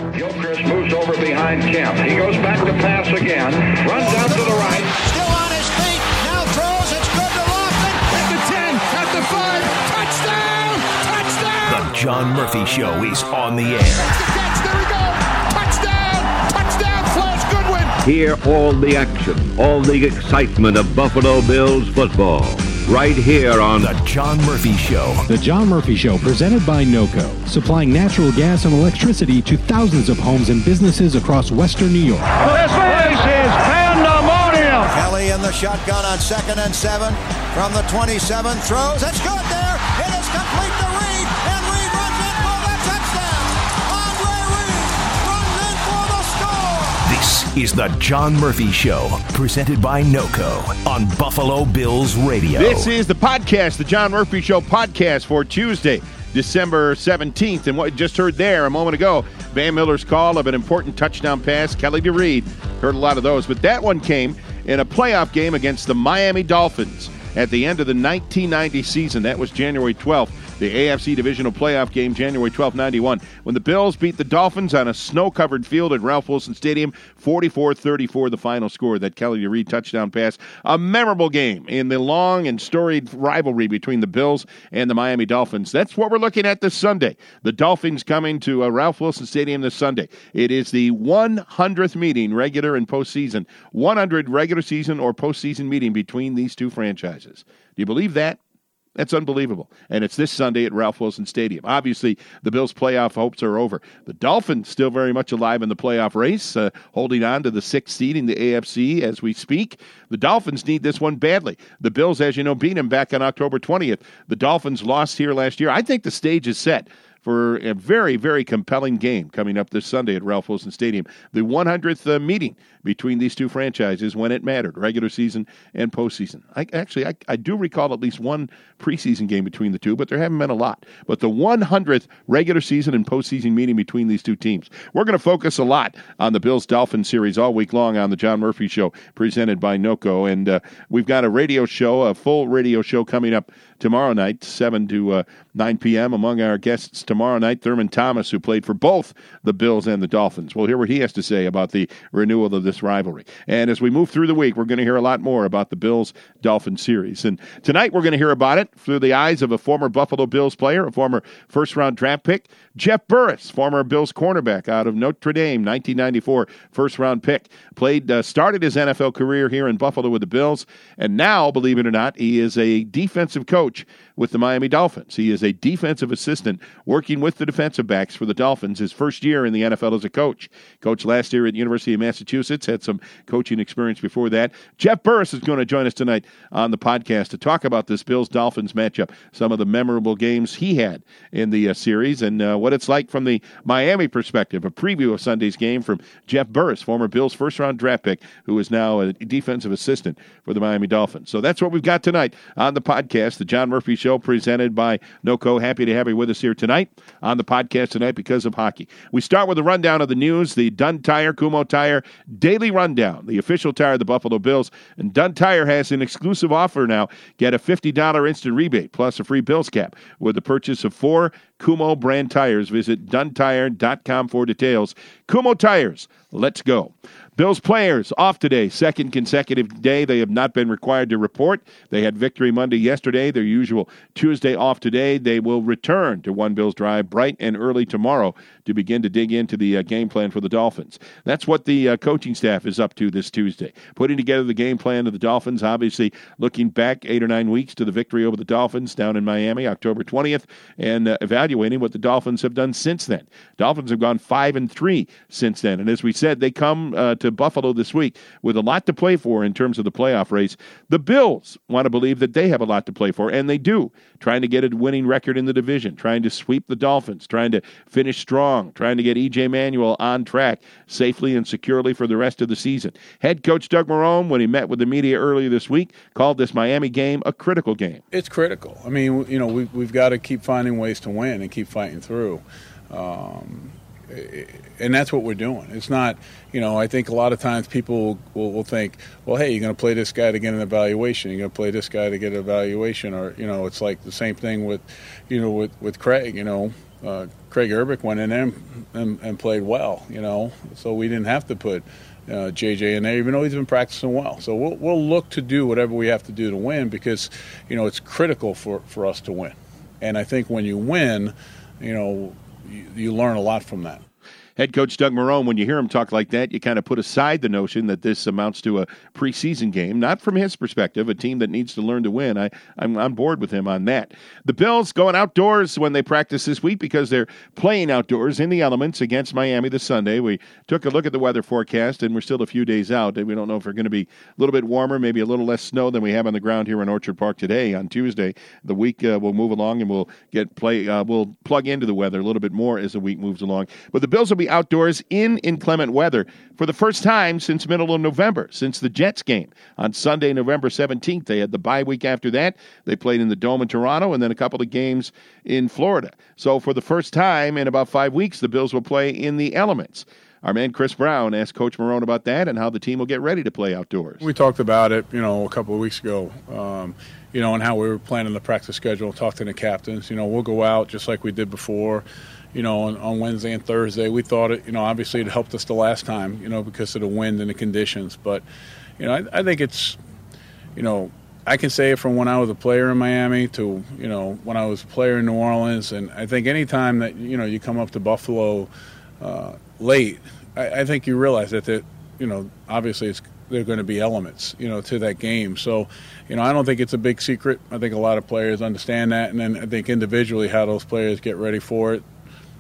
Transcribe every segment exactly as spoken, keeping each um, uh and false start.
Gilchrist moves over behind Kemp. He goes back to pass again. Runs out to the right. Still on his feet. Now throws. It's good to Lofton. At the ten. At the five. Touchdown. Touchdown. The John Murphy Show is on the air. That's the catch. There we go. Touchdown. Touchdown. Flash Goodwin. Hear all the action, all the excitement of Buffalo Bills football. Right here on The John Murphy Show. The John Murphy Show, presented by NOCO, supplying natural gas and electricity to thousands of homes and businesses across western New York. This place is pandemonium. Kelly in the shotgun on second and seven. From the twenty-seven, throws. It's good there. It is complete to Reed. And Reed runs in for the touchdown. Andre Reed runs in for the score. This is The John Murphy Show, presented by NOCO on Buffalo Bills Radio. This is the podcast, The John Murphy Show podcast for Tuesday, December seventeenth. And what you just heard there a moment ago, Van Miller's call of an important touchdown pass, Kelly to Reed. Heard a lot of those, but that one came in a playoff game against the Miami Dolphins at the end of the nineteen ninety season. That was January twelfth. The A F C Divisional Playoff game, January twelfth, ninety-one, when the Bills beat the Dolphins on a snow-covered field at Ralph Wilson Stadium, forty-four thirty-four, the final score, that Kelly Reed touchdown pass. A memorable game in the long and storied rivalry between the Bills and the Miami Dolphins. That's what we're looking at this Sunday. The Dolphins coming to uh, Ralph Wilson Stadium this Sunday. It is the one hundredth meeting, regular and postseason, one hundred regular season or postseason meeting between these two franchises. Do you believe that? That's unbelievable. And it's this Sunday at Ralph Wilson Stadium. Obviously, the Bills' playoff hopes are over. The Dolphins still very much alive in the playoff race, uh, holding on to the sixth seed in the A F C as we speak. The Dolphins need this one badly. The Bills, as you know, beat them back on October twentieth. The Dolphins lost here last year. I think the stage is set for a very, very compelling game coming up this Sunday at Ralph Wilson Stadium. The one hundredth uh, meeting between these two franchises when it mattered, regular season and postseason. I, actually, I, I do recall at least one preseason game between the two, but there haven't been a lot. But the one hundredth regular season and postseason meeting between these two teams. We're going to focus a lot on the Bills-Dolphins series all week long on the John Murphy Show, presented by NOCO. And uh, we've got a radio show, a full radio show coming up tomorrow night, seven to nine p.m. Among our guests tomorrow night, Thurman Thomas, who played for both the Bills and the Dolphins. We'll hear what he has to say about the renewal of this rivalry. And as we move through the week, we're going to hear a lot more about the Bills-Dolphins series. And tonight we're going to hear about it through the eyes of a former Buffalo Bills player, a former first-round draft pick, Jeff Burris, former Bills cornerback out of Notre Dame, nineteen ninety-four first-round pick. Played, uh, started his N F L career here in Buffalo with the Bills, and now, believe it or not, he is a defensive coach with the Miami Dolphins. He is a defensive assistant working with the defensive backs for the Dolphins, his first year in the N F L as a coach. Coached last year at the University of Massachusetts, had some coaching experience before that. Jeff Burris is going to join us tonight on the podcast to talk about this Bills-Dolphins matchup, some of the memorable games he had in the uh, series, and uh, what it's like from the Miami perspective. A preview of Sunday's game from Jeff Burris, former Bills first-round draft pick, who is now a defensive assistant for the Miami Dolphins. So that's what we've got tonight on the podcast, the John Murphy Show, presented by NOCO. Happy to have you with us here tonight on the podcast tonight because of hockey. We start with a rundown of the news, the Dunn Tire, Kumho Tire Daily Rundown, the official tire of the Buffalo Bills. And Dunn Tire has an exclusive offer now. Get a fifty dollars instant rebate plus a free Bills cap with the purchase of four Kumho brand tires. Visit Dunn Tire dot com for details. Kumho Tires, let's go. Bills players off today, second consecutive day. They have not been required to report. They had victory Monday yesterday, their usual Tuesday off today. They will return to One Bills Drive bright and early tomorrow to begin to dig into the uh, game plan for the Dolphins. That's what the uh, coaching staff is up to this Tuesday, putting together the game plan of the Dolphins, obviously looking back eight or nine weeks to the victory over the Dolphins down in Miami, October twentieth, and uh, evaluating what the Dolphins have done since then. Dolphins have gone five and three since then, and as we said, they come uh, to Buffalo this week with a lot to play for in terms of the playoff race. The Bills want to believe that they have a lot to play for, and they do, trying to get a winning record in the division, trying to sweep the Dolphins, trying to finish strong, trying to get E J Manuel on track safely and securely for the rest of the season. Head coach Doug Marrone, when he met with the media earlier this week, called this Miami game a critical game. It's critical. I mean, you know, we've, we've got to keep finding ways to win and keep fighting through. Um, And that's what we're doing. It's not, you know, I think a lot of times people will, will think, well, hey, you're going to play this guy to get an evaluation. You're going to play this guy to get an evaluation. Or, you know, it's like the same thing with, you know, with, with Craig, you know. uh, Craig Urbick went in there and, and, and played well, you know, so we didn't have to put uh, J J in there, even though he's been practicing well. So we'll, we'll look to do whatever we have to do to win because, you know, it's critical for, for us to win. And I think when you win, you know, you, you learn a lot from that. Head coach Doug Marrone, when you hear him talk like that, you kind of put aside the notion that this amounts to a preseason game. Not from his perspective, a team that needs to learn to win. I, I'm on board with him on that. The Bills going outdoors when they practice this week because they're playing outdoors in the elements against Miami this Sunday. We took a look at the weather forecast, and we're still a few days out. We don't know if we're going to be a little bit warmer, maybe a little less snow than we have on the ground here in Orchard Park today on Tuesday. The week uh, will move along, and we'll get play. Uh, we'll plug into the weather a little bit more as the week moves along. But the Bills will be outdoors in inclement weather for the first time since middle of November, since the Jets game on Sunday, November seventeenth. They had the bye week after that. They played in the Dome in Toronto and then a couple of games in Florida. So for the first time in about five weeks, the Bills will play in the elements. Our man Chris Brown asked Coach Marrone about that and how the team will get ready to play outdoors. We talked about it, you know, a couple of weeks ago, um, you know, and how we were planning the practice schedule, talking to the captains. You know, we'll go out just like we did before. You know, on, on Wednesday and Thursday, we thought it, you know, obviously it helped us the last time, you know, because of the wind and the conditions. But, you know, I, I think it's, you know, I can say it from when I was a player in Miami to, you know, when I was a player in New Orleans. And I think any time that, you know, you come up to Buffalo uh, late, I, I think you realize that, that, you know, obviously it's, there are going to be elements, you know, to that game. So, you know, I don't think it's a big secret. I think a lot of players understand that. And then I think individually how those players get ready for it.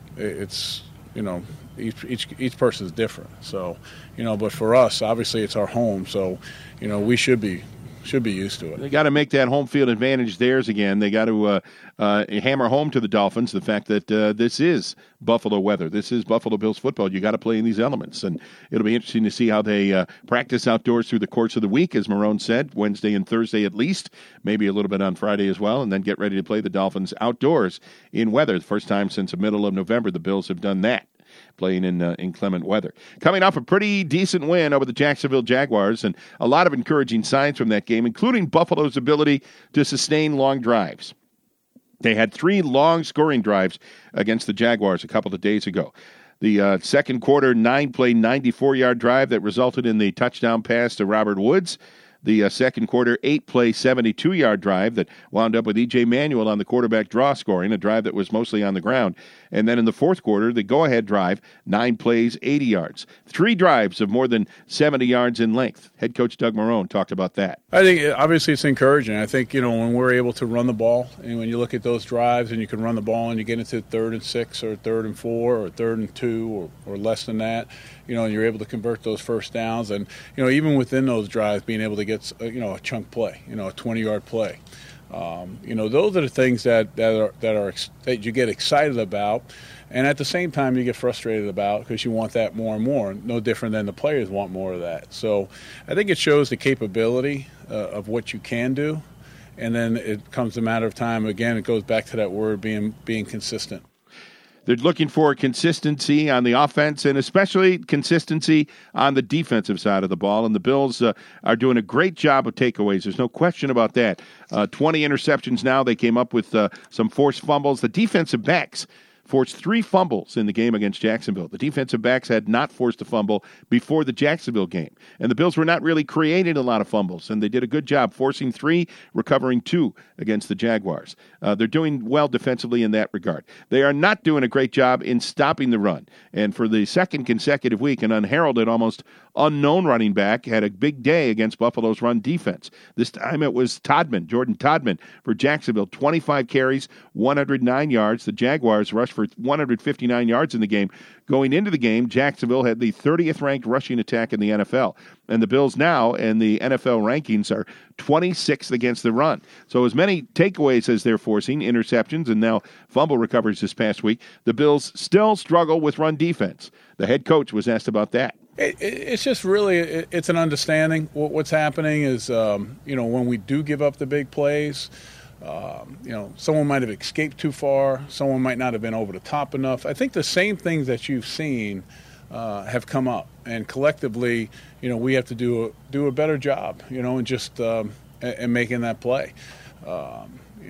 It's, you know, each each each person is different. So, you know, but for us, obviously, it's our home. So, you know, we should be should be used to it. They got to make that home field advantage theirs again. They got to uh, uh, hammer home to the Dolphins the fact that uh, this is Buffalo weather. This is Buffalo Bills football. You got to play in these elements, and it'll be interesting to see how they uh, practice outdoors through the course of the week, as Marrone said, Wednesday and Thursday at least, maybe a little bit on Friday as well, and then get ready to play the Dolphins outdoors in weather. The first time since the middle of November the Bills have done that, playing in uh, inclement weather. Coming off a pretty decent win over the Jacksonville Jaguars, and a lot of encouraging signs from that game, including Buffalo's ability to sustain long drives. They had three long scoring drives against the Jaguars a couple of days ago. The uh, second quarter nine-play, ninety-four-yard drive that resulted in the touchdown pass to Robert Woods. The uh, second quarter eight-play, seventy-two-yard drive that wound up with E J Manuel on the quarterback draw scoring, a drive that was mostly on the ground. And then in the fourth quarter, the go-ahead drive, nine plays, eighty yards. Three drives of more than seventy yards in length. Head coach Doug Marrone talked about that. I think, obviously, it's encouraging. I think, you know, when we're able to run the ball, and when you look at those drives and you can run the ball and you get into third and six or third and four or third and two or, or less than that, you know, and you're able to convert those first downs. And, you know, even within those drives, being able to get, you know, a chunk play, you know, a twenty-yard play. Um, you know, those are the things that, that are that are that you get excited about, and at the same time you get frustrated about because you want that more and more. No different than the players want more of that. So, I think it shows the capability uh, of what you can do, and then it comes a matter of time. Again, it goes back to that word being being consistent. They're looking for consistency on the offense and especially consistency on the defensive side of the ball. And the Bills uh, are doing a great job of takeaways. There's no question about that. Uh, twenty interceptions now. They came up with uh, some forced fumbles. The defensive backs forced three fumbles in the game against Jacksonville. The defensive backs had not forced a fumble before the Jacksonville game. And the Bills were not really creating a lot of fumbles, and they did a good job forcing three, recovering two against the Jaguars. Uh, they're doing well defensively in that regard. They are not doing a great job in stopping the run. And for the second consecutive week, an unheralded, almost unknown running back had a big day against Buffalo's run defense. This time it was Todman, Jordan Todman for Jacksonville, twenty-five carries, one hundred nine yards. The Jaguars rushed for one hundred fifty-nine yards in the game. Going into the game, Jacksonville had the thirtieth ranked rushing attack in the N F L. And the Bills now, in the N F L rankings, are twenty-sixth against the run. So as many takeaways as they're forcing, interceptions, and now fumble recoveries this past week, the Bills still struggle with run defense. The head coach was asked about that. It, it's just really, it's an understanding. What's happening is, um, you know, when we do give up the big plays, um, you know, someone might have escaped too far. Someone might not have been over the top enough. I think the same things that you've seen uh, have come up. And collectively, you know, we have to do a, do a better job, you know, and just um, and making that play. Um, you know,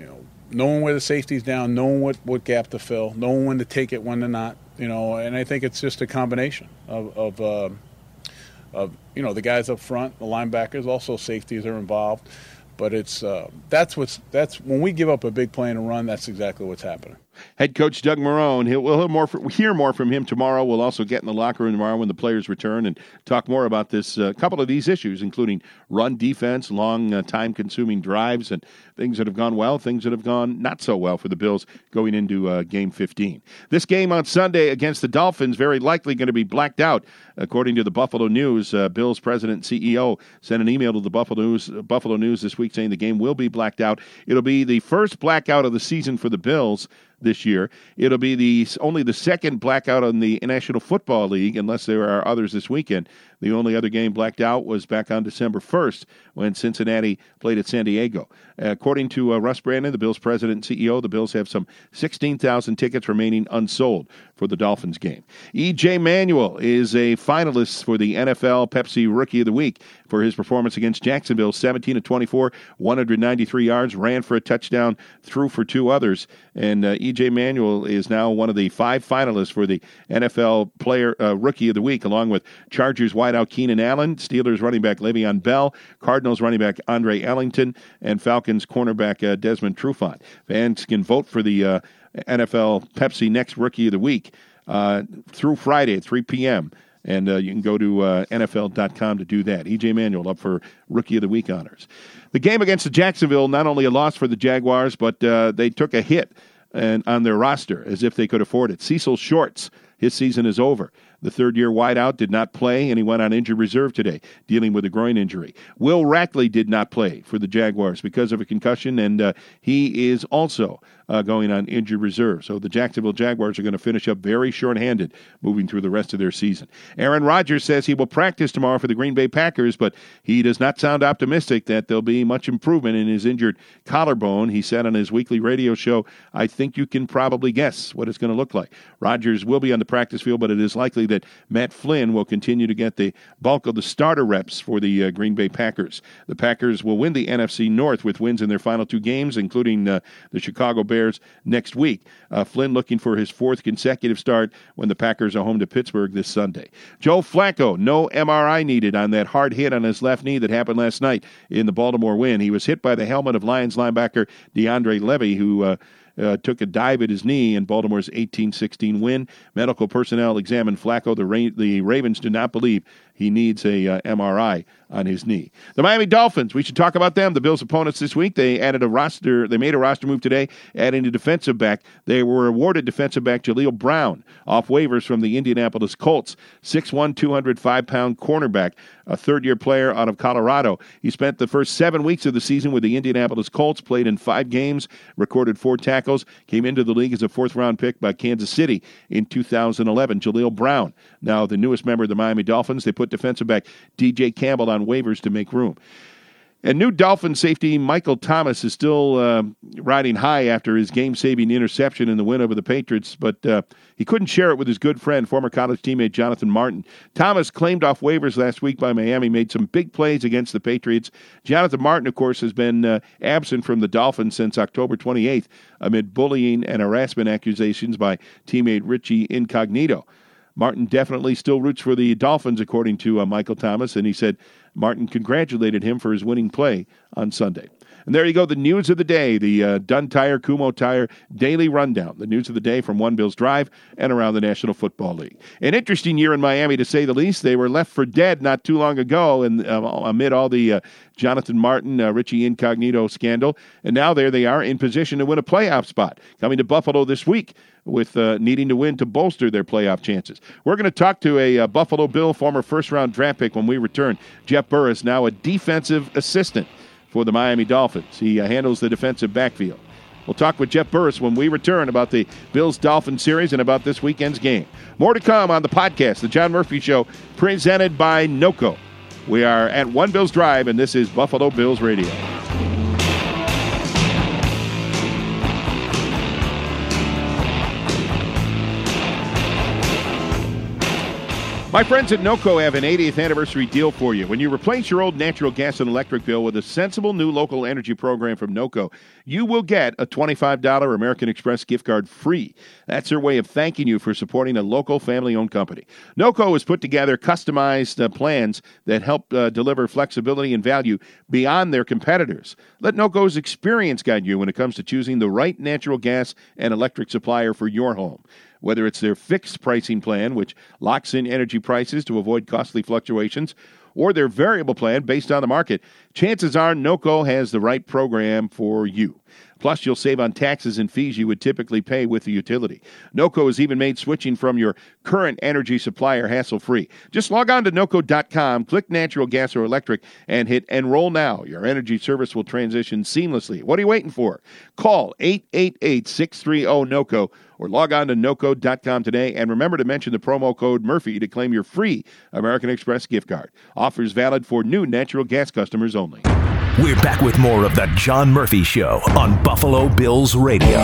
knowing where the safety's down, knowing what, what gap to fill, knowing when to take it, when to not, you know, and I think it's just a combination of, of, uh, of you know, the guys up front, the linebackers, also safeties are involved. But it's uh, that's what's that's when we give up a big play and a run, that's exactly what's happening. Head coach Doug Marrone, he'll, we'll hear more, from, hear more from him tomorrow. We'll also get in the locker room tomorrow when the players return and talk more about this, a uh, couple of these issues, including run defense, long uh, time-consuming drives, and things that have gone well, things that have gone not so well for the Bills going into uh, Game fifteen. This game on Sunday against the Dolphins very likely going to be blacked out, according to the Buffalo News. Uh, Bills president and C E O sent an email to the Buffalo News, uh, Buffalo News this week saying the game will be blacked out. It'll be the first blackout of the season for the Bills this year. It'll be the only the second blackout on the National Football League, unless there are others this weekend. The only other game blacked out was back on December first when Cincinnati played at San Diego. Uh, according to uh, Russ Brandon, the Bills president and C E O, the Bills have some sixteen thousand tickets remaining unsold for the Dolphins game. E J Manuel is a finalist for the N F L Pepsi Rookie of the Week for his performance against Jacksonville. seventeen of twenty-four, one hundred ninety-three yards, ran for a touchdown, threw for two others. And uh, E J Manuel is now one of the five finalists for the N F L Player uh, Rookie of the Week, along with Chargers wideout Keenan Allen, Steelers running back Le'Veon Bell, Cardinals running back Andre Ellington, and Falcons cornerback uh, Desmond Trufant. Fans can vote for the uh, N F L Pepsi Next Rookie of the Week uh, through Friday at three p.m., and uh, you can go to uh, N F L dot com to do that. E J Manuel up for Rookie of the Week honors. The game against the Jacksonville, not only a loss for the Jaguars, but uh, they took a hit and, on their roster as if they could afford it. Cecil Shorts, his season is over. The third-year wideout did not play, and he went on injured reserve today, dealing with a groin injury. Will Rackley did not play for the Jaguars because of a concussion, and uh, he is also uh, going on injured reserve. So the Jacksonville Jaguars are going to finish up very short-handed moving through the rest of their season. Aaron Rodgers says he will practice tomorrow for the Green Bay Packers, but he does not sound optimistic that there'll be much improvement in his injured collarbone. He said on his weekly radio show, "I think you can probably guess what it's going to look like." Rodgers will be on the practice field, but it is likely that Matt Flynn will continue to get the bulk of the starter reps for the uh, Green Bay Packers. The Packers will win the N F C North with wins in their final two games, including uh, the Chicago Bears next week. Uh, Flynn looking for his fourth consecutive start when the Packers are home to Pittsburgh this Sunday. Joe Flacco, no M R I needed on that hard hit on his left knee that happened last night in the Baltimore win. He was hit by the helmet of Lions linebacker DeAndre Levy, who uh, Uh, took a dive at his knee in Baltimore's eighteen sixteen win. Medical personnel examined Flacco. The, Ra- the Ravens do not believe he needs a uh, M R I on his knee. The Miami Dolphins, we should talk about them. The Bills' opponents this week, they added a roster. They made a roster move today, adding a defensive back. They were awarded defensive back Jaleel Brown off waivers from the Indianapolis Colts. six one, two hundred five pound cornerback, a third-year player out of Colorado. He spent the first seven weeks of the season with the Indianapolis Colts, played in five games, recorded four tackles, came into the league as a fourth-round pick by Kansas City in two thousand eleven. Jaleel Brown, now the newest member of the Miami Dolphins. They put defensive back D J Campbell on waivers to make room. And new Dolphin safety Michael Thomas is still uh, riding high after his game-saving interception in the win over the Patriots, but uh, he couldn't share it with his good friend, former college teammate Jonathan Martin. Thomas, claimed off waivers last week by Miami, made some big plays against the Patriots. Jonathan Martin, of course, has been uh, absent from the Dolphins since October twenty-eighth amid bullying and harassment accusations by teammate Richie Incognito. Martin definitely still roots for the Dolphins, according to uh, Michael Thomas, and he said Martin congratulated him for his winning play on Sunday. And there you go, the news of the day, the uh, Dunn Tire, Kumho Tire Daily Rundown, the news of the day from One Bills Drive and around the National Football League. An interesting year in Miami, to say the least. They were left for dead not too long ago and uh, amid all the uh, Jonathan Martin, uh, Richie Incognito scandal, and now there they are in position to win a playoff spot, coming to Buffalo this week with uh, needing to win to bolster their playoff chances. We're going to talk to a uh, Buffalo Bill, former first-round draft pick when we return. Jeff Burris, now a defensive assistant for the Miami Dolphins. He uh, handles the defensive backfield. We'll talk with Jeff Burris when we return about the Bills-Dolphins series and about this weekend's game. More to come on the podcast, The John Murphy Show, presented by NOCO. We are at One Bills Drive, and this is Buffalo Bills Radio. My friends at NOCO have an eightieth anniversary deal for you. When you replace your old natural gas and electric bill with a sensible new local energy program from NOCO, you will get a twenty-five dollars American Express gift card free. That's their way of thanking you for supporting a local family-owned company. NOCO has put together customized uh, plans that help uh, deliver flexibility and value beyond their competitors. Let NOCO's experience guide you when it comes to choosing the right natural gas and electric supplier for your home. Whether it's their fixed pricing plan, which locks in energy prices to avoid costly fluctuations, or their variable plan based on the market, chances are NOCO has the right program for you. Plus, you'll save on taxes and fees you would typically pay with the utility. NOCO has even made switching from your current energy supplier hassle-free. Just log on to NOCO dot com, click natural gas or electric, and hit Enroll Now. Your energy service will transition seamlessly. What are you waiting for? Call eight eight eight, six three zero, NOCO or log on to NOCO dot com today. And remember to mention the promo code Murphy to claim your free American Express gift card. Offers valid for new natural gas customers only. We're back with more of the John Murphy Show on Buffalo Bills Radio.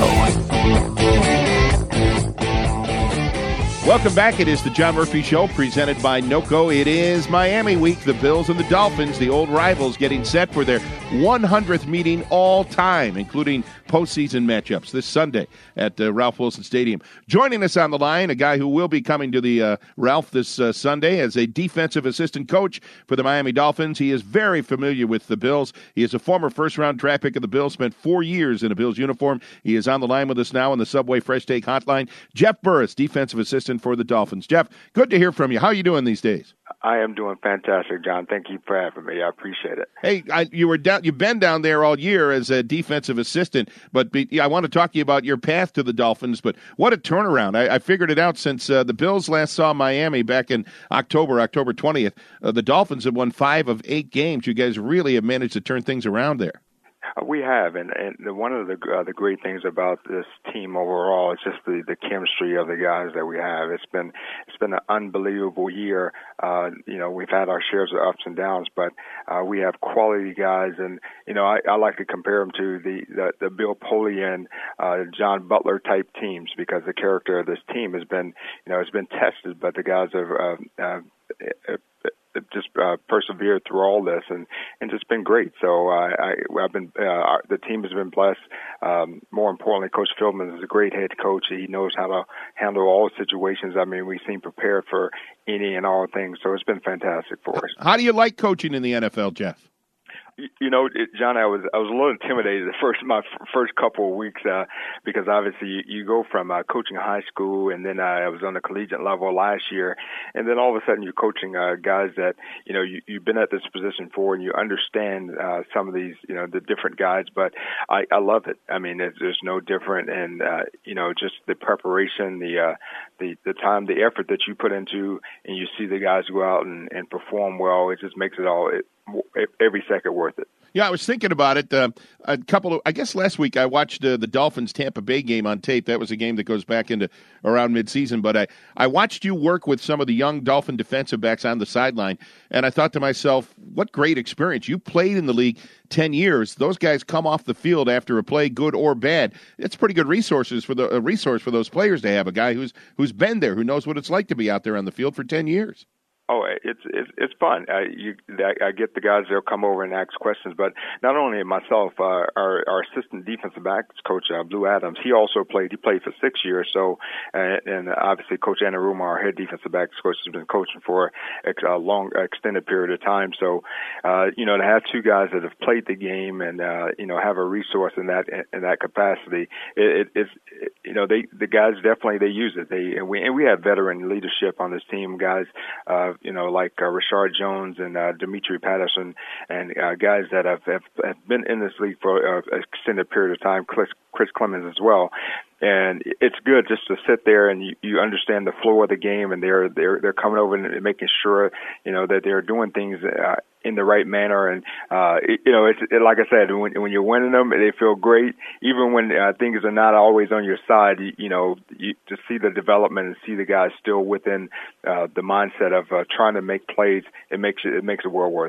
Welcome back. It is the John Murphy Show presented by NOCO. It is Miami week. The Bills and the Dolphins, the old rivals, getting set for their one hundredth meeting all time, including postseason matchups this Sunday at uh, Ralph Wilson Stadium. Joining us on the line, a guy who will be coming to the uh, Ralph this uh, Sunday as a defensive assistant coach for the Miami Dolphins. He is very familiar with the Bills. He is a former first-round draft pick of the Bills, spent four years in a Bills uniform. He is on the line with us now on the Subway Fresh Take Hotline. Jeff Burris, defensive assistant for the Dolphins. Jeff, good to hear from you. How are you doing these days? I am doing fantastic, John. Thank you for having me. I appreciate it. Hey, I, you were down. You've been down there all year as a defensive assistant, but be, yeah, I want to talk to you about your path to the Dolphins. But what a turnaround! I, I figured it out since uh, the Bills last saw Miami back in October, October twentieth. Uh, the Dolphins have won five of eight games. You guys really have managed to turn things around there. Uh, we have, and, and the, one of the uh, the great things about this team overall is just the, the chemistry of the guys that we have. It's been it's been an unbelievable year. Uh, you know, we've had our shares of ups and downs, but uh, we have quality guys, and you know, I, I like to compare them to the the, the Bill Polian, uh, John Butler type teams because the character of this team has been, you know, it's been tested, but the guys have. Uh, uh, uh, just uh, persevered through all this and, and just been great. So uh, I, I've been uh, the team has been blessed. Um, more importantly, Coach Philbin is a great head coach. He knows how to handle all situations. I mean, we seem prepared for any and all things. So it's been fantastic for us. How do you like coaching in the N F L, Jeff? You know, it, John, I was I was a little intimidated the first my f- first couple of weeks uh, because obviously you, you go from uh, coaching high school and then uh, I was on the collegiate level last year, and then all of a sudden you're coaching uh, guys that you know you, you've been at this position for and you understand uh, some of these you know the different guys. But I, I love it. I mean, it's, there's no different, and uh, you know just the preparation, the uh, the the time, the effort that you put into, and you see the guys go out and, and perform well. It just makes it all. It, every second worth it. Yeah, I was thinking about it. Uh, a couple of, I guess last week I watched uh, the Dolphins Tampa Bay game on tape. That was a game that goes back into around midseason. But I, I watched you work with some of the young Dolphin defensive backs on the sideline, and I thought to myself, what great experience. You played in the league ten years. Those guys come off the field after a play, good or bad. It's pretty good resources for the a resource for those players to have a guy who's who's been there, who knows what it's like to be out there on the field for ten years. Oh, it's it's it's fun. I, you, I, I get the guys that'll come over and ask questions, but not only myself, uh, our our assistant defensive backs coach uh, Blue Adams, he also played. He played for six years. So, uh, and obviously, Coach Anaruma, our head defensive backs coach, has been coaching for a long, extended period of time. So, uh, you know, to have two guys that have played the game and uh, you know have a resource in that in that capacity, it, it, it's it, you know they the guys definitely they use it. They and we and we have veteran leadership on this team, guys. Uh, you know, like uh, Rashard Jones and uh, Dimitri Patterson and uh, guys that have, have, have been in this league for uh, an extended period of time, Chris, Chris Clemens as well. And it's good just to sit there and you, you understand the flow of the game, and they're they're they're coming over and making sure you know that they're doing things uh, in the right manner. And uh, it, you know, it's it, like I said, when when you're winning them, they feel great. Even when uh, things are not always on your side, you, you know, you, to see the development and see the guys still within uh, the mindset of uh, trying to make plays, it makes it, it makes it well worth it.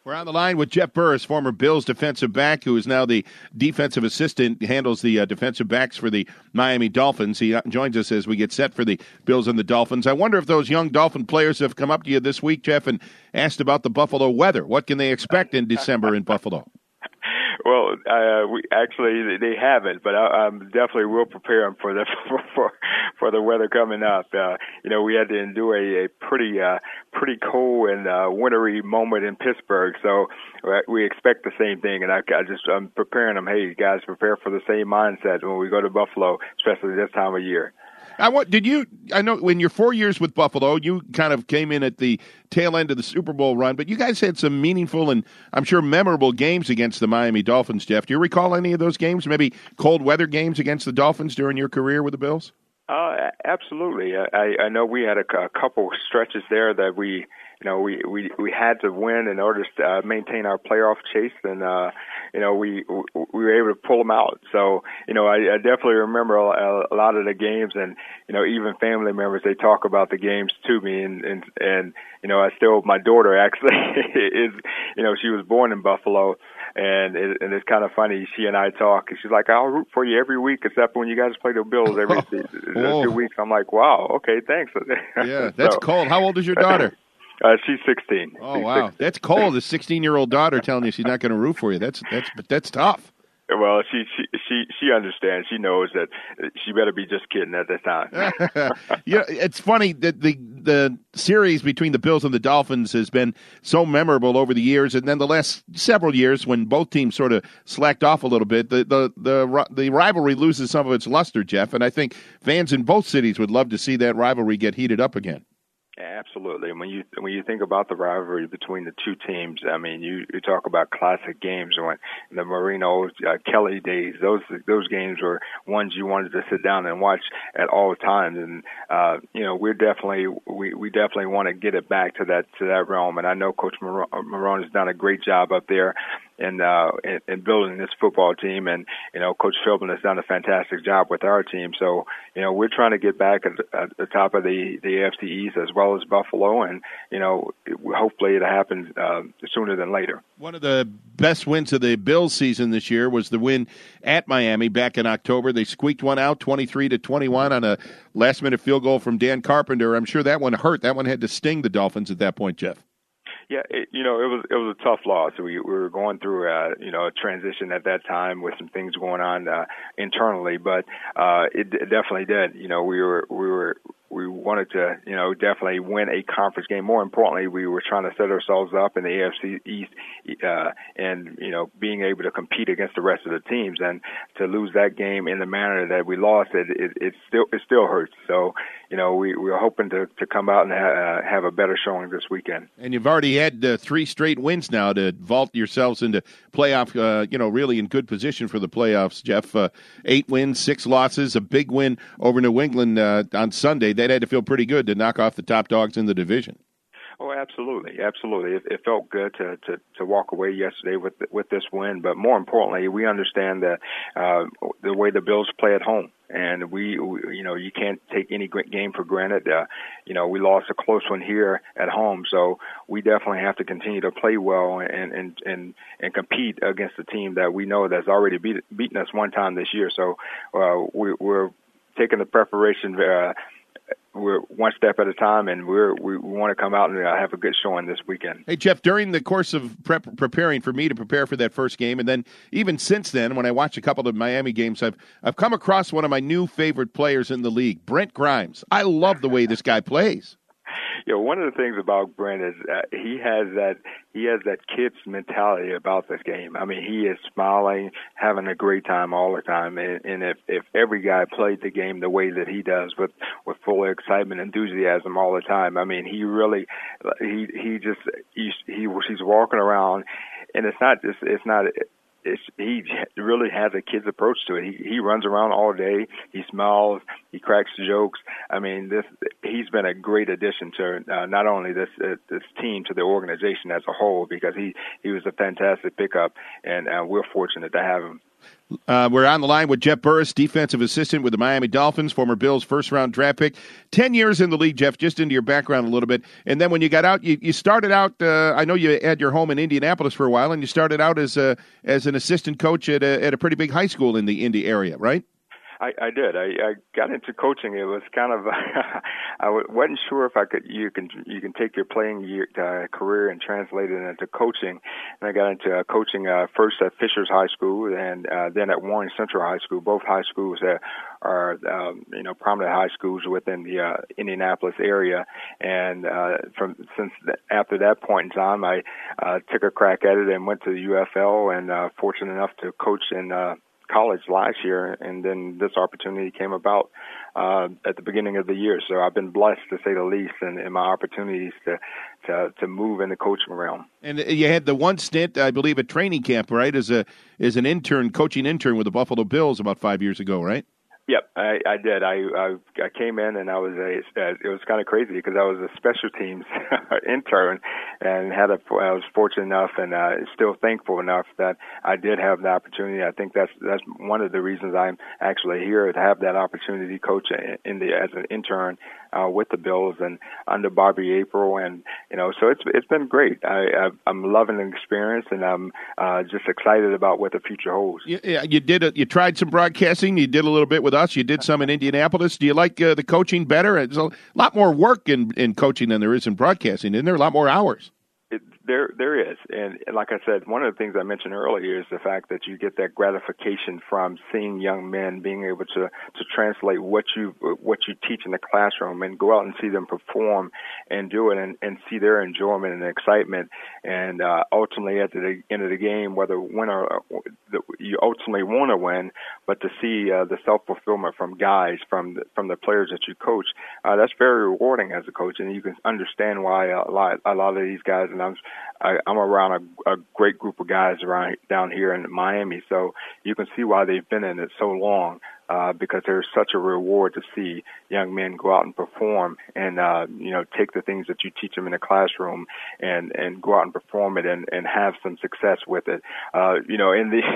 We're on the line with Jeff Burris, former Bills defensive back, who is now the defensive assistant, handles the uh, defensive backs for the Miami Dolphins. He uh, joins us as we get set for the Bills and the Dolphins. I wonder if those young Dolphin players have come up to you this week, Jeff, and asked about the Buffalo weather. What can they expect in December in Buffalo? Well, uh, we actually they haven't, but I, I'm definitely will prepare them for the for for, for the weather coming up. Uh, you know, we had to endure a, a pretty uh, pretty cold and uh, wintry moment in Pittsburgh, so we expect the same thing. And I, I just I'm preparing them. Hey, guys, prepare for the same mindset when we go to Buffalo, especially this time of year. I want, did you, I know in your four years with Buffalo, you kind of came in at the tail end of the Super Bowl run, but you guys had some meaningful and I'm sure memorable games against the Miami Dolphins, Jeff. Do you recall any of those games, maybe cold weather games against the Dolphins during your career with the Bills? Uh, absolutely. I, I know we had a, a couple stretches there that we, you know, we, we, we had to win in order to uh, maintain our playoff chase, and uh, you know, we we were able to pull them out. So, you know, I, I definitely remember a, a lot of the games, and you know, even family members, they talk about the games to me, and and, and you know, I still, my daughter actually is, you know, she was born in Buffalo. And, it, and it's kind of funny. She and I talk, and she's like, "I'll root for you every week, except when you guys play the Bills every two weeks." I'm like, "Wow, okay, thanks." Yeah, that's so cold. How old is your daughter? Uh, she's sixteen. Oh, she's wow, sixteen. That's cold. A sixteen-year-old daughter telling you she's not going to root for you. That's that's but that's tough. Well, she she she she understands. She knows that she better be just kidding at this time. Yeah, it's funny that the the series between the Bills and the Dolphins has been so memorable over the years, and then the last several years when both teams sort of slacked off a little bit, the the the the rivalry loses some of its luster, Jeff. And I think fans in both cities would love to see that rivalry get heated up again. Absolutely. When you when you think about the rivalry between the two teams, I mean, you, you talk about classic games. When the Marino uh, Kelly days, those those games were ones you wanted to sit down and watch at all times. And uh, you know, we're definitely we, we definitely want to get it back to that to that realm. And I know Coach Marone has done a great job up there in, uh, in in building this football team, and you know, Coach Philbin has done a fantastic job with our team. So you know, we're trying to get back at the, at the top of the the A F C East as well as Buffalo, and you know, hopefully it happens uh, sooner than later. One of the best wins of the Bills season this year was the win at Miami back in October. They squeaked one out, twenty-three to twenty-one, on a last-minute field goal from Dan Carpenter. I'm sure that one hurt. That one had to sting the Dolphins at that point, Jeff. Yeah, it, you know, it was it was a tough loss. We, we were going through a you know a transition at that time with some things going on uh, internally, but uh, it, it definitely did. You know, we were we were. We wanted to, you know, definitely win a conference game. More importantly, we were trying to set ourselves up in the A F C East uh, and, you know, being able to compete against the rest of the teams. And to lose that game in the manner that we lost, it it, it still it still hurts. So, you know, we, we were hoping to, to come out and ha- have a better showing this weekend. And you've already had uh, three straight wins now to vault yourselves into playoff, uh, you know, really in good position for the playoffs, Jeff. Uh, eight wins, six losses, a big win over New England uh, on Sunday. That had to feel pretty good to knock off the top dogs in the division. Oh, absolutely, absolutely. It, it felt good to, to, to walk away yesterday with with this win. But more importantly, we understand that uh, the way the Bills play at home, and we, we you know, you can't take any game for granted. Uh, you know, we lost a close one here at home, so we definitely have to continue to play well and and and, and compete against a team that we know that's already beat, beaten us one time this year. So uh, we, we're taking the preparation. Uh, We're one step at a time, and we're, we we want to come out and have a good showing this weekend. Hey, Jeff, during the course of prep, preparing for me to prepare for that first game, and then even since then, when I watch a couple of Miami games, I've I've come across one of my new favorite players in the league, Brent Grimes. I love the way this guy plays. You know, one of the things about Brent is uh, he has that he has that kid's mentality about this game. I mean, he is smiling, having a great time all the time. And, and if, if every guy played the game the way that he does, with with full excitement, enthusiasm all the time, I mean, he really he he just he, he he's walking around, and it's not just it's not. It's, he really has a kid's approach to it. He he runs around all day. He smiles. He cracks jokes. I mean, this he's been a great addition to uh, not only this uh, this team, to the organization as a whole, because he, he was a fantastic pickup, and uh, we're fortunate to have him. Uh, we're on the line with Jeff Burris, defensive assistant with the Miami Dolphins, former Bills first-round draft pick. Ten years in the league, Jeff, just into your background a little bit. And then when you got out, you, you started out, uh, I know you had your home in Indianapolis for a while, and you started out as a, as an assistant coach at a, at a pretty big high school in the Indy area, right? I, I did. I, I got into coaching. It was kind of I wasn't sure if I could. You can you can take your playing year, uh, career and translate it into coaching. And I got into uh, coaching uh, first at Fishers High School and uh, then at Warren Central High School. Both high schools that are um, you know prominent high schools within the uh, Indianapolis area. And uh, from since the, after that point in time, I uh, took a crack at it and went to the U F L and uh, fortunate enough to coach in. Uh, college last year, and then this opportunity came about uh, at the beginning of the year. So I've been blessed, to say the least, in, in my opportunities to, to to move in the coaching realm. And you had the one stint, I believe, at training camp, right, as a as an intern, coaching intern with the Buffalo Bills about five years ago, right? Yep, I, I did. I, I I came in and I was a. It was kind of crazy because I was a special teams intern, and had a. I was fortunate enough and uh, still thankful enough that I did have the opportunity. I think that's that's one of the reasons I'm actually here, to have that opportunity to coach in the as an intern uh, with the Bills and under Bobby April, and you know, so it's it's been great. I, I I'm loving the experience, and I'm uh, just excited about what the future holds. Yeah, you did. A, you tried some broadcasting. You did a little bit with us. You did some in Indianapolis. Do you like uh, the coaching better? There's a lot more work in, in coaching than there is in broadcasting, isn't there? A lot more hours. It, there, there is, and, and like I said, one of the things I mentioned earlier is the fact that you get that gratification from seeing young men being able to, to translate what you what you teach in the classroom and go out and see them perform and do it, and, and see their enjoyment and excitement, and uh, ultimately at the end of the game, whether win or you ultimately want to win, but to see uh, the self fulfillment from guys, from the, from the players that you coach, uh, that's very rewarding as a coach, and you can understand why a lot a lot of these guys. And I'm I, I'm around a, a great group of guys around down here in Miami, so you can see why they've been in it so long. Uh, because there's such a reward to see young men go out and perform, and uh, you know, take the things that you teach them in the classroom and, and go out and perform it and, and have some success with it. Uh, you know, in the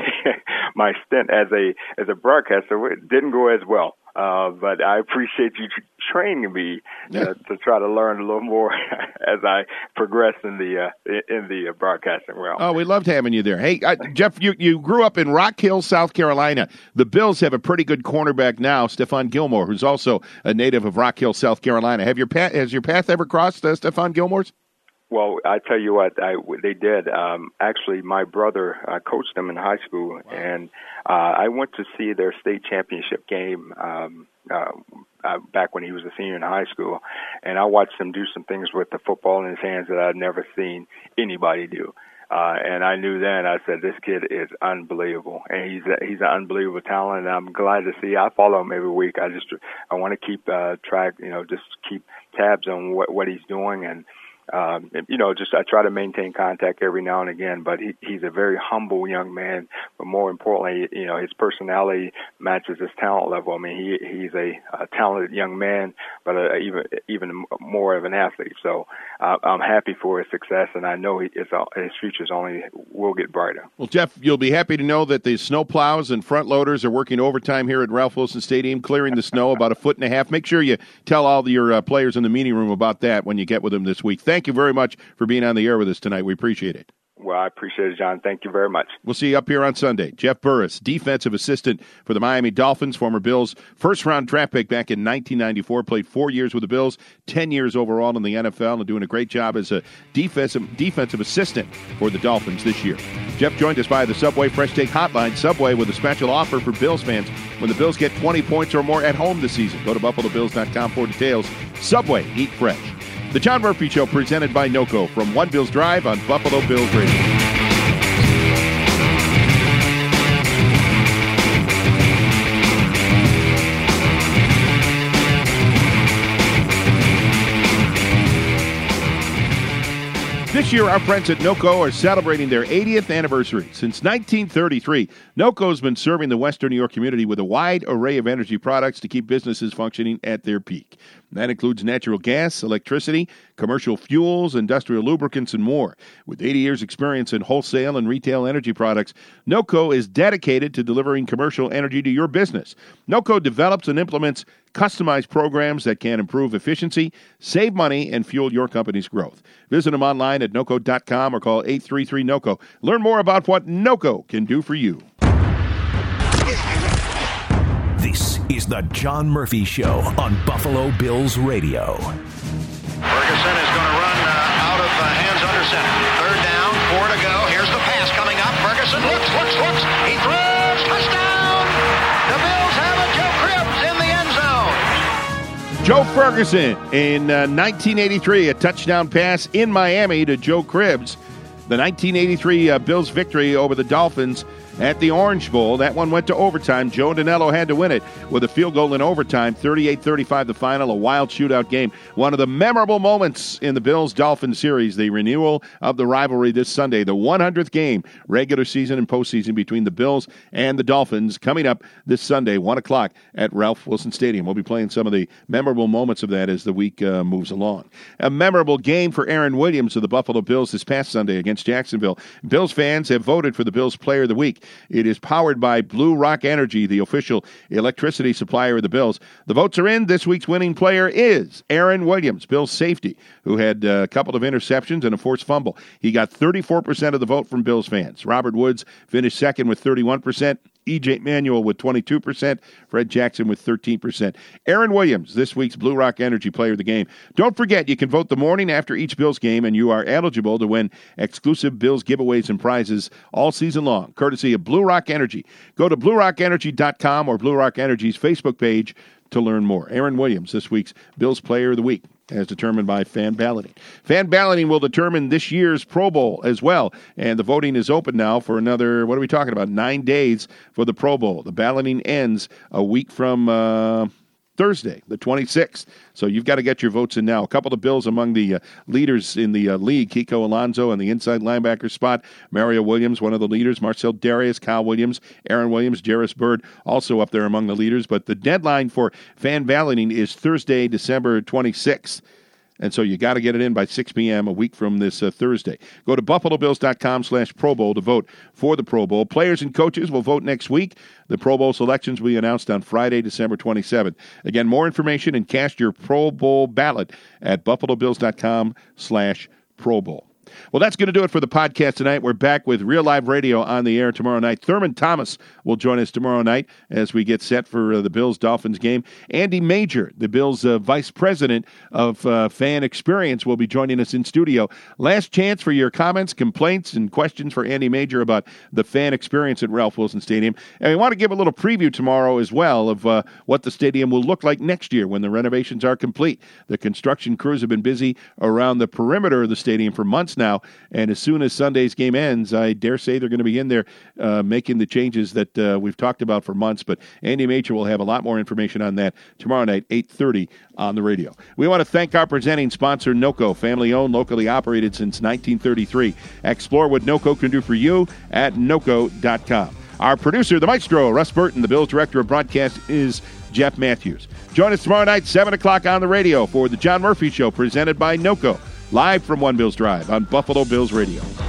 my stint as a as a broadcaster, it didn't go as well. Uh, but I appreciate you training me yeah. uh, to try to learn a little more as I progress in the uh, in the broadcasting realm. Oh, we loved having you there. Hey, uh, Jeff, you, you grew up in Rock Hill, South Carolina. The Bills have a pretty good cornerback now, Stephon Gilmore, who's also a native of Rock Hill, South Carolina. Have your path, has your path ever crossed uh, Stephon Gilmore's? Well, I tell you what, I, they did. Um, actually, my brother uh, coached them in high school, wow. and uh, I went to see their state championship game um, uh, uh, back when he was a senior in high school, and I watched him do some things with the football in his hands that I'd never seen anybody do. Uh, and I knew then, I said, this kid is unbelievable, and he's a, he's an unbelievable talent, and I'm glad to see. I follow him every week. I just I want to keep uh, track, you know, just keep tabs on what, what he's doing, and Um, you know, just I try to maintain contact every now and again, but he, he's a very humble young man. But more importantly, you know, his personality matches his talent level. I mean, he he's a, a talented young man, but a, even even more of an athlete. So uh, I'm happy for his success, and I know he, his, his future's only will get brighter. Well, Jeff, you'll be happy to know that the snow plows and front loaders are working overtime here at Ralph Wilson Stadium, clearing the snow about a foot and a half. Make sure you tell all your uh, players in the meeting room about that when you get with them this week. Thank you very much for being on the air with us tonight. We appreciate it. Well, I appreciate it, John. Thank you very much. We'll see you up here on Sunday. Jeff Burris, defensive assistant for the Miami Dolphins, former Bills first-round draft pick back in nineteen ninety-four, played four years with the Bills, ten years overall in the N F L, and doing a great job as a defensive defensive assistant for the Dolphins this year. Jeff joined us by the Subway Fresh Take Hotline. Subway with a special offer for Bills fans when the Bills get twenty points or more at home this season. Go to buffalo bills dot com for details. Subway, eat fresh. The John Murphy Show, presented by NOCO from One Bills Drive on Buffalo Bills Radio. This year, our friends at NOCO are celebrating their eightieth anniversary. Since nineteen thirty-three, NOCO's been serving the Western New York community with a wide array of energy products to keep businesses functioning at their peak. That includes natural gas, electricity, commercial fuels, industrial lubricants, and more. With eighty years' experience in wholesale and retail energy products, NOCO is dedicated to delivering commercial energy to your business. NOCO develops and implements customized programs that can improve efficiency, save money, and fuel your company's growth. Visit them online at noco dot com or call eight three three NOCO. Learn more about what NOCO can do for you. This is the John Murphy Show on Buffalo Bills Radio. Ferguson is going to run uh, out of uh, hands under center. Third down, four to go. Here's the pass coming up. Ferguson looks, looks, looks. He throws. Touchdown! The Bills have it. Joe Cribbs in the end zone. Joe Ferguson in uh, nineteen eighty-three, a touchdown pass in Miami to Joe Cribbs. The nineteen eighty-three uh, Bills victory over the Dolphins at the Orange Bowl. That one went to overtime. Joe Danello had to win it with a field goal in overtime. thirty-eight thirty-five the final, a wild shootout game. One of the memorable moments in the Bills-Dolphins series, the renewal of the rivalry this Sunday, the one hundredth game, regular season and postseason between the Bills and the Dolphins, coming up this Sunday, one o'clock at Ralph Wilson Stadium. We'll be playing some of the memorable moments of that as the week uh, moves along. A memorable game for Aaron Williams of the Buffalo Bills this past Sunday against Jacksonville. Bills fans have voted for the Bills Player of the Week. It is powered by Blue Rock Energy, the official electricity supplier of the Bills. The votes are in. This week's winning player is Aaron Williams, Bills safety, who had a couple of interceptions and a forced fumble. He got thirty-four percent of the vote from Bills fans. Robert Woods finished second with thirty-one percent. E J Manuel with twenty-two percent, Fred Jackson with thirteen percent. Aaron Williams, this week's Blue Rock Energy Player of the Game. Don't forget, you can vote the morning after each Bills game, and you are eligible to win exclusive Bills giveaways and prizes all season long, courtesy of Blue Rock Energy. Go to blue rock energy dot com or Blue Rock Energy's Facebook page to learn more. Aaron Williams, this week's Bills Player of the Week, as determined by fan balloting. Fan balloting will determine this year's Pro Bowl as well, and the voting is open now for another, what are we talking about, nine days for the Pro Bowl. The balloting ends a week from uh, Thursday, the twenty-sixth, so you've got to get your votes in now. A couple of Bills among the uh, leaders in the uh, league, Kiko Alonso in the inside linebacker spot, Mario Williams, one of the leaders, Marcel Darius, Kyle Williams, Aaron Williams, Jarris Byrd, also up there among the leaders, but the deadline for fan balloting is Thursday, December twenty-sixth. And so you got to get it in by six p.m. a week from this uh, Thursday. Go to buffalo bills dot com slash Pro Bowl to vote for the Pro Bowl. Players and coaches will vote next week. The Pro Bowl selections will be announced on Friday, December twenty-seventh. Again, more information and cast your Pro Bowl ballot at buffalo bills dot com slash Pro Bowl. Well, that's going to do it for the podcast tonight. We're back with Real Live Radio on the air tomorrow night. Thurman Thomas will join us tomorrow night as we get set for uh, the Bills-Dolphins game. Andy Major, the Bills' uh, Vice President of uh, Fan Experience, will be joining us in studio. Last chance for your comments, complaints, and questions for Andy Major about the fan experience at Ralph Wilson Stadium. And we want to give a little preview tomorrow as well of uh, what the stadium will look like next year when the renovations are complete. The construction crews have been busy around the perimeter of the stadium for months now. Now, and as soon as Sunday's game ends, I dare say they're going to be in there uh, making the changes that uh, we've talked about for months. But Andy Major will have a lot more information on that tomorrow night, eight thirty on the radio. We want to thank our presenting sponsor, NOCO, family-owned, locally operated since nineteen thirty-three. Explore what NOCO can do for you at noco dot com. Our producer, the maestro, Russ Burton, the Bills Director of Broadcast, is Jeff Matthews. Join us tomorrow night, seven o'clock on the radio for the John Murphy Show, presented by NOCO. Live from One Bills Drive on Buffalo Bills Radio.